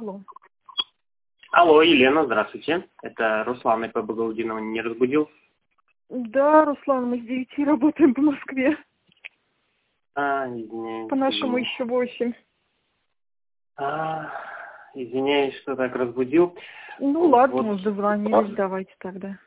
Алло. Алло, Елена, здравствуйте. Это Руслан ИП Багаудинова не разбудил? Да, Руслан, мы с 9 работаем по Москве. Извиняюсь. По нашему извиняюсь. еще 8. Извиняюсь, что так разбудил. Ну ладно, Вот. мы дозвонились, давайте тогда.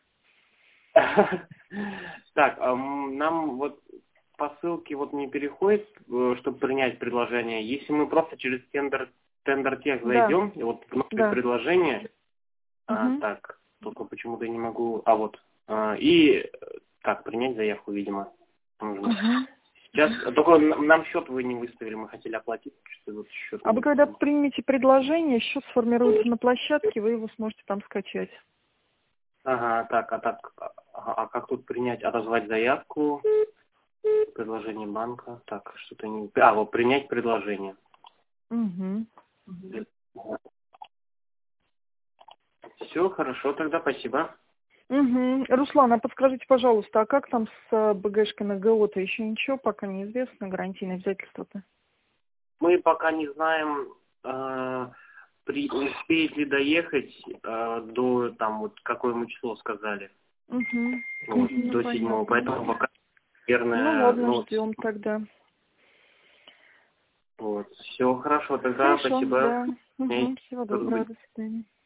Так, нам вот по ссылке вот не переходит, чтобы принять предложение. Если мы просто через тендер-тех Да. зайдем, и вот вносим предложение, так, только почему-то я не могу, так, принять заявку, видимо, нужно. Сейчас, только нам счет вы не выставили, мы хотели оплатить, что вот счет. А вы когда примете предложение, счет сформируется на площадке, вы его сможете там скачать. Ага, а как тут принять, отозвать заявку, предложение банка, так, что-то не... вот принять предложение. Все, хорошо, тогда спасибо. Руслан, а подскажите, пожалуйста, а как там с БГшкой на ГО-то? Еще ничего пока неизвестно, гарантийные обязательства-то? Мы пока не знаем, успеет ли доехать до, там, вот, какое мы число сказали. Вот, до 7-го, поэтому пока, наверное... Ну ладно, ждем тогда. Вот, все, хорошо, тогда спасибо. Да. Всего доброго, до свидания.